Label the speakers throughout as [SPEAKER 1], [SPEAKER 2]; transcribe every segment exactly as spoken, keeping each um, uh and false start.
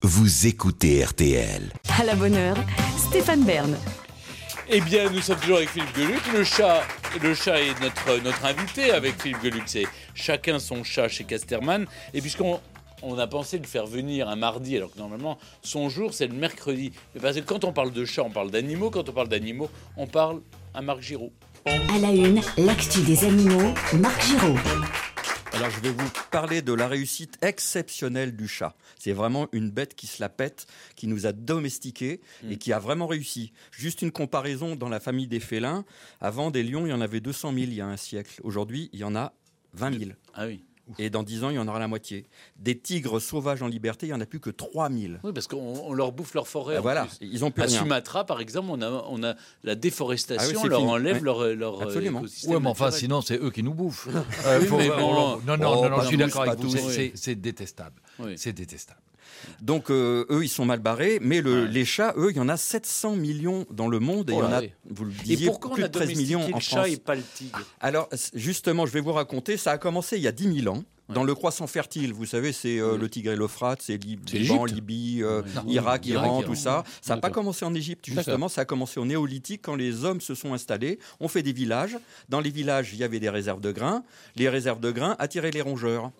[SPEAKER 1] Vous écoutez R T L.
[SPEAKER 2] À la bonne heure, Stéphane Bern.
[SPEAKER 3] Eh bien, nous sommes toujours avec Philippe Gueluc. Le chat, le chat est notre, notre invité avec Philippe Gueluc. C'est chacun son chat chez Casterman. Et puisqu'on on a pensé de le faire venir un mardi, alors que normalement, son jour, c'est le mercredi. Mais parce que quand on parle de chat, on parle d'animaux. Quand on parle d'animaux, on parle à Marc Giraud.
[SPEAKER 2] À la une, l'actu des animaux, Marc Giraud.
[SPEAKER 4] Alors, je vais vous parler de la réussite exceptionnelle du chat. C'est vraiment une bête qui se la pète, qui nous a domestiqués et qui a vraiment réussi. Juste une comparaison dans la famille des félins. Avant, des lions, il y en avait deux cent mille il y a un siècle. Aujourd'hui, il y en a vingt mille.
[SPEAKER 3] Ah oui.
[SPEAKER 4] Et dans dix ans, il y en aura la moitié. Des tigres sauvages en liberté, il n'y en a plus que trois mille.
[SPEAKER 3] Oui, parce qu'on on leur bouffe leur forêt.
[SPEAKER 4] Ah, voilà,
[SPEAKER 3] plus.
[SPEAKER 4] ils ont plus
[SPEAKER 3] à
[SPEAKER 4] rien.
[SPEAKER 3] Sumatra, par exemple, on a, on a la déforestation,
[SPEAKER 4] Ah oui, c'est
[SPEAKER 3] leur
[SPEAKER 4] fini.
[SPEAKER 3] enlève
[SPEAKER 4] Ouais.
[SPEAKER 3] leur, leur
[SPEAKER 4] Absolument.
[SPEAKER 3] écosystème.
[SPEAKER 5] Ouais, mais enfin,
[SPEAKER 3] naturel.
[SPEAKER 5] sinon, c'est eux qui nous bouffent.
[SPEAKER 3] Oui, mais
[SPEAKER 5] on-
[SPEAKER 3] bon.
[SPEAKER 5] on- non, non,
[SPEAKER 4] Oh,
[SPEAKER 5] non, non,
[SPEAKER 4] pas
[SPEAKER 5] je suis
[SPEAKER 4] tous,
[SPEAKER 5] d'accord avec
[SPEAKER 4] pas
[SPEAKER 5] vous.
[SPEAKER 4] tous.
[SPEAKER 5] C'est,
[SPEAKER 3] Oui.
[SPEAKER 5] c'est- c'est détestable.
[SPEAKER 3] Oui.
[SPEAKER 5] C'est détestable.
[SPEAKER 4] Donc, euh, eux, ils sont mal barrés. Mais le,
[SPEAKER 3] Ouais.
[SPEAKER 4] les chats, eux, il y en a sept cents millions dans le monde. Et
[SPEAKER 3] Oh
[SPEAKER 4] il y en
[SPEAKER 3] là,
[SPEAKER 4] a,
[SPEAKER 3] oui.
[SPEAKER 4] vous le
[SPEAKER 3] Et
[SPEAKER 4] disiez,
[SPEAKER 3] pourquoi
[SPEAKER 4] plus
[SPEAKER 3] on a
[SPEAKER 4] de treize millions
[SPEAKER 3] domestiqué
[SPEAKER 4] en
[SPEAKER 3] le chat
[SPEAKER 4] France.
[SPEAKER 3] et pas le tigre?
[SPEAKER 4] Alors, justement, je vais vous raconter, ça a commencé il y a dix mille ans. Dans le croissant fertile, vous savez, c'est euh,
[SPEAKER 3] Oui.
[SPEAKER 4] le Tigre et l'Euphrate, c'est Lib-
[SPEAKER 5] C'est
[SPEAKER 4] Liban,
[SPEAKER 5] l'Égypte.
[SPEAKER 4] Libye, euh,
[SPEAKER 3] Non.
[SPEAKER 4] Irak,
[SPEAKER 5] Irak,
[SPEAKER 4] Iran,
[SPEAKER 5] Iran.
[SPEAKER 4] tout ça. Ça n'a pas
[SPEAKER 3] D'accord.
[SPEAKER 4] commencé en Égypte, justement, ça a commencé au néolithique, quand les hommes se sont installés. On fait des villages. Dans les villages, il y avait des réserves de grains. Les réserves de grains attiraient les rongeurs.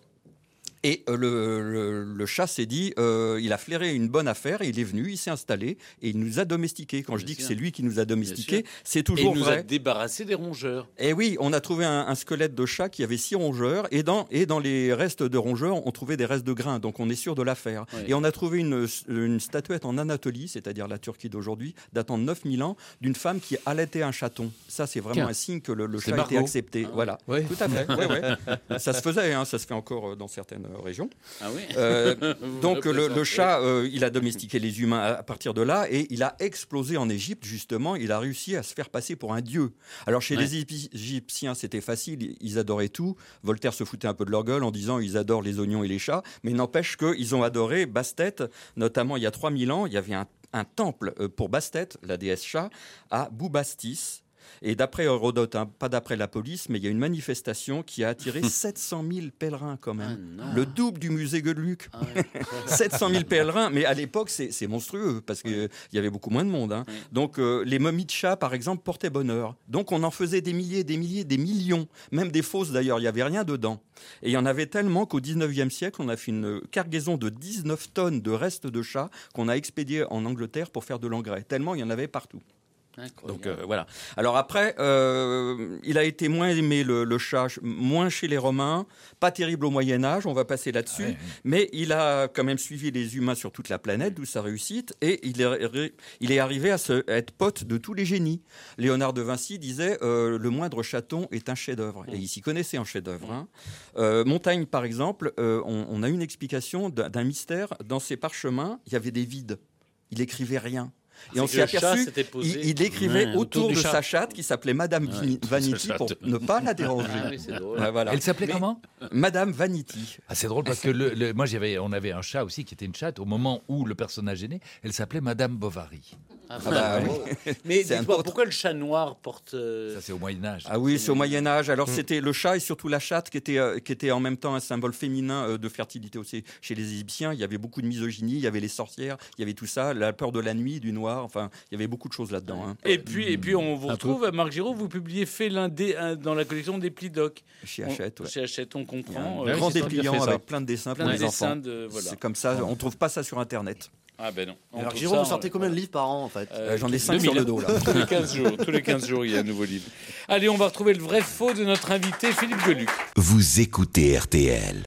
[SPEAKER 4] Et euh, le, le, le chat s'est dit, euh, il a flairé une bonne affaire, et il est venu, il s'est installé, et il nous a domestiqués. Quand
[SPEAKER 3] Bien
[SPEAKER 4] je dis que
[SPEAKER 3] sûr.
[SPEAKER 4] c'est lui qui nous a domestiqués,
[SPEAKER 3] sûr.
[SPEAKER 4] c'est
[SPEAKER 3] Et
[SPEAKER 4] toujours
[SPEAKER 3] il nous
[SPEAKER 4] vrai.
[SPEAKER 3] a débarrassé des rongeurs.
[SPEAKER 4] Et oui, on a trouvé un, un squelette de chat qui avait six rongeurs, et dans, et dans les restes de rongeurs, on trouvait des restes de grains, donc on est sûr de l'affaire.
[SPEAKER 3] Ouais.
[SPEAKER 4] Et on a trouvé une, une statuette en Anatolie, c'est-à-dire la Turquie d'aujourd'hui, datant de neuf mille ans, d'une femme qui allaitait un chaton. Ça, c'est vraiment
[SPEAKER 5] Tiens.
[SPEAKER 4] un signe que le, le
[SPEAKER 5] C'est
[SPEAKER 4] chat a été
[SPEAKER 5] Margot.
[SPEAKER 4] accepté.
[SPEAKER 3] Ah.
[SPEAKER 4] Voilà,
[SPEAKER 5] Ouais.
[SPEAKER 4] tout à fait. Ouais, ouais. Ça se faisait, hein, ça se fait encore euh, dans certaines euh, régions.
[SPEAKER 3] Ah oui.
[SPEAKER 4] Euh,
[SPEAKER 3] Vous
[SPEAKER 4] donc le, le
[SPEAKER 3] représentez.
[SPEAKER 4] chat, euh, il a domestiqué les humains à, à partir de là, et il a explosé en Égypte, justement. Il a réussi à se faire passer pour un dieu. Alors chez
[SPEAKER 3] Ouais.
[SPEAKER 4] les Épi- Égyptiens, c'était facile, ils- ils adoraient tout. Voltaire se foutait un peu de leur gueule en disant ils adorent les oignons et les chats, mais n'empêche qu'ils ont adoré Bastet, notamment il y a trois mille ans, il y avait un, un temple euh, pour Bastet, la déesse chat, à Boubastis. Et d'après Hérodote, hein, pas d'après la police, mais il y a une manifestation qui a attiré sept cent mille pèlerins quand même.
[SPEAKER 3] Ah non.
[SPEAKER 4] Le double du musée Gueuluc.
[SPEAKER 3] Ah ouais.
[SPEAKER 4] sept cent mille pèlerins, mais à l'époque, c'est, c'est monstrueux, parce qu'il y avait beaucoup moins de monde. Hein.
[SPEAKER 3] Oui.
[SPEAKER 4] Donc, euh, les momies de chat, par exemple, portaient bonheur. Donc, on en faisait des milliers, des milliers, des millions, même des fausses d'ailleurs, il n'y avait rien dedans. Et il y en avait tellement qu'au dix-neuvième siècle, on a fait une cargaison de dix-neuf tonnes de restes de chats qu'on a expédié en Angleterre pour faire de l'engrais. Tellement il y en avait partout. Donc euh, voilà. Alors après, euh, il a été moins aimé le, le chat, moins chez les Romains, pas terrible au Moyen Âge, on va passer là-dessus,
[SPEAKER 5] Ouais, ouais.
[SPEAKER 4] mais il a quand même suivi les humains sur toute la planète, d'où sa réussite, et il est, il est arrivé à, se, à être pote de tous les génies. Léonard de Vinci disait euh, le moindre chaton est un chef-d'œuvre, et il s'y connaissait en chef-d'œuvre. Hein. Euh, Montaigne, par exemple, euh, on, on a une explication d'un, d'un mystère. Dans ses parchemins, il y avait des vides. Il écrivait rien. Et
[SPEAKER 3] C'est
[SPEAKER 4] on
[SPEAKER 3] que
[SPEAKER 4] s'est
[SPEAKER 3] le chat
[SPEAKER 4] aperçu,
[SPEAKER 3] s'était posé.
[SPEAKER 4] il, il écrivait
[SPEAKER 3] Ouais,
[SPEAKER 4] autour,
[SPEAKER 5] autour
[SPEAKER 4] de
[SPEAKER 5] du chat.
[SPEAKER 4] sa chatte qui s'appelait Madame
[SPEAKER 3] Ouais,
[SPEAKER 4] Vini- Vanity
[SPEAKER 3] sa
[SPEAKER 4] pour
[SPEAKER 3] chatte.
[SPEAKER 4] ne pas la déranger.
[SPEAKER 3] Ah oui, c'est drôle.
[SPEAKER 4] Ouais, voilà.
[SPEAKER 5] Elle s'appelait
[SPEAKER 3] Mais-
[SPEAKER 5] comment
[SPEAKER 4] Madame Vanity.
[SPEAKER 5] Ah, c'est drôle parce que le, le- moi, j'avais, on avait un chat aussi qui était une chatte. Au moment où le personnage est né, elle s'appelait Madame Bovary.
[SPEAKER 3] Ah,
[SPEAKER 4] Ah bah
[SPEAKER 3] bravo. Mais
[SPEAKER 4] C'est un
[SPEAKER 3] dites-moi,
[SPEAKER 4] autre.
[SPEAKER 3] pourquoi le chat noir porte... euh,
[SPEAKER 5] Ça, c'est au Moyen-Âge.
[SPEAKER 4] Ah oui, c'est au Moyen Âge. Alors c'était le chat et surtout la chatte qui était, euh, qui était en même temps un symbole féminin euh, de fertilité aussi. Chez les Égyptiens, il y avait beaucoup de misogynie, il y avait les sorcières, il y avait tout ça, la peur de la nuit, du noir, enfin, il y avait beaucoup de choses là-dedans. Hein.
[SPEAKER 3] Et puis, et puis on vous
[SPEAKER 5] Un
[SPEAKER 3] retrouve, Marc Giraud, vous publiez Félin des- un- dans la collection des Plidoc.
[SPEAKER 4] Chez
[SPEAKER 3] On-
[SPEAKER 4] Hachette, ouais.
[SPEAKER 3] Chez Hachette, on
[SPEAKER 4] Il y a un
[SPEAKER 3] comprend.
[SPEAKER 5] Ouais,
[SPEAKER 3] euh,
[SPEAKER 4] grand
[SPEAKER 5] c'est ça, bien
[SPEAKER 4] dépliant
[SPEAKER 5] fait, ça.
[SPEAKER 4] avec plein de dessins
[SPEAKER 3] plein
[SPEAKER 4] pour
[SPEAKER 3] de
[SPEAKER 4] les
[SPEAKER 3] dessins
[SPEAKER 4] enfants.
[SPEAKER 3] de... Voilà.
[SPEAKER 4] C'est comme ça, on trouve pas ça sur Internet.
[SPEAKER 3] Ah ben non. On
[SPEAKER 6] Alors
[SPEAKER 3] trouve
[SPEAKER 6] Giraud,
[SPEAKER 3] ça,
[SPEAKER 6] vous sortez
[SPEAKER 3] on-
[SPEAKER 6] combien de livres par an en fait
[SPEAKER 3] Euh,
[SPEAKER 4] Euh, J'en ai cinq
[SPEAKER 3] deux
[SPEAKER 4] sur
[SPEAKER 3] mille.
[SPEAKER 4] le dos là.
[SPEAKER 3] Tous les quinze jours, tous les quinze jours, il y a un nouveau livre. Allez, on va retrouver le vrai faux de notre invité, Philippe Gueluc.
[SPEAKER 1] Vous écoutez R T L.